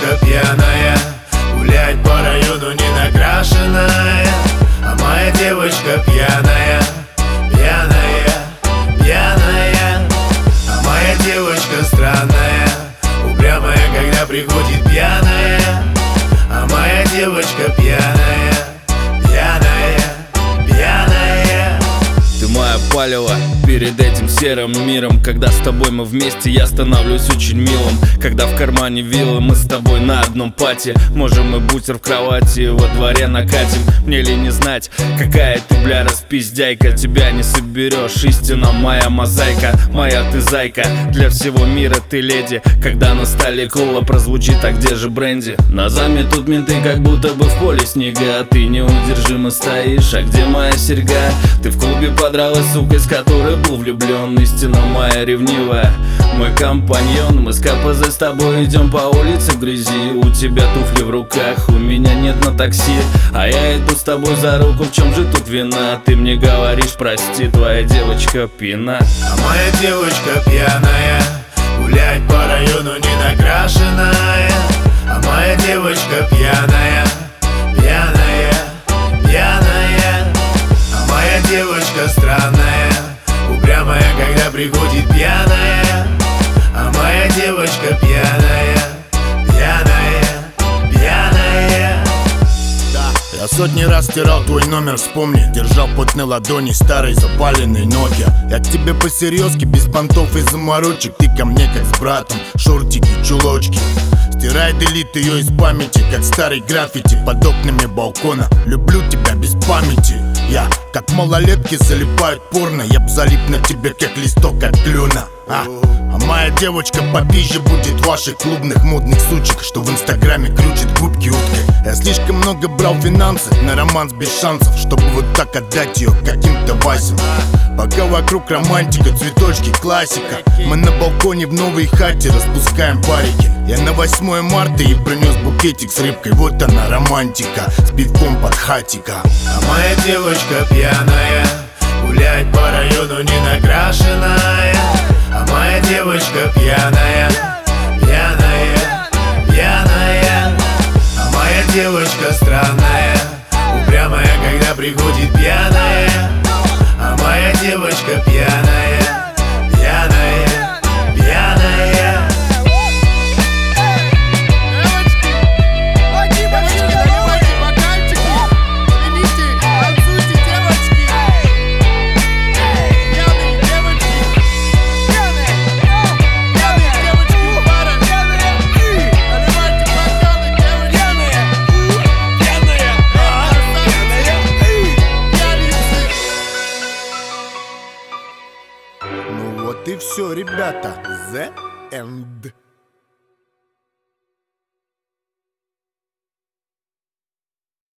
девочка пьяная, гулять по району не накрашенная. А моя девочка пьяная, пьяная, пьяная. А моя девочка странная, упрямая, когда приходит пьяная. А моя девочка пьяная, пьяная, пьяная. Ты моя палева перед этим серым миром. Когда с тобой мы вместе, я становлюсь очень милым. Когда в кармане виллы, мы с тобой на одном пати. Можем и бутер в кровати, во дворе накатим. Мне ли не знать, какая ты, бля, распиздяйка. Тебя не соберешь, истина моя мозаика. Моя ты зайка, для всего мира ты леди. Когда на столе кола прозвучит, а где же бренди? На заме тут менты, как будто бы в поле снега. Ты неудержимо стоишь, а где моя серьга? Ты в клубе подралась, сука, из которой был влюблен. Истина моя ревнивая, мой компаньон. Мы с КПЗ с тобой идем по улице в грязи. У тебя туфли в руках, у меня нет на такси. А я иду с тобой за руку, в чем же тут вина? Ты мне говоришь, прости, твоя девочка пьяна. А моя девочка пьяная, гулять по району не накрашенная. А моя девочка пьяная, пьяная, пьяная. А моя девочка странная, упрямая, когда приходит пьяная. А моя девочка пьяная, пьяная, пьяная. Я сотни раз стирал твой номер, вспомни. Держал в потной ладони старый запаленный Nokia. Я к тебе по-серьезки, без понтов и заморочек. Ты ко мне как с братом, шортики, чулочки. Стирай, делит ее из памяти, как старый граффити под окнами балкона. Люблю тебя без памяти. Я, как малолетки, залипают порно. Я б залип на тебе, как листок от клена. А моя девочка попизже будет ваших клубных модных сучек, что в инстаграме крутит губки уткой. Я слишком много брал финансов на романс без шансов, чтобы вот так отдать ее каким-то Васям. Пока вокруг романтика, цветочки, классика. Мы на балконе в новой хате распускаем парики. Я на 8 марта и принес букетик с рыбкой. Вот она романтика, с пивком под хатика. А моя девочка пьяная, гулять по району не накрашенная. А моя девочка пьяная, пьяная, пьяная. А моя девочка странная, упрямая, когда приходит пьяная. А моя девочка пьяная, пьяная, пьяная. Ну вот и все, ребята. The end.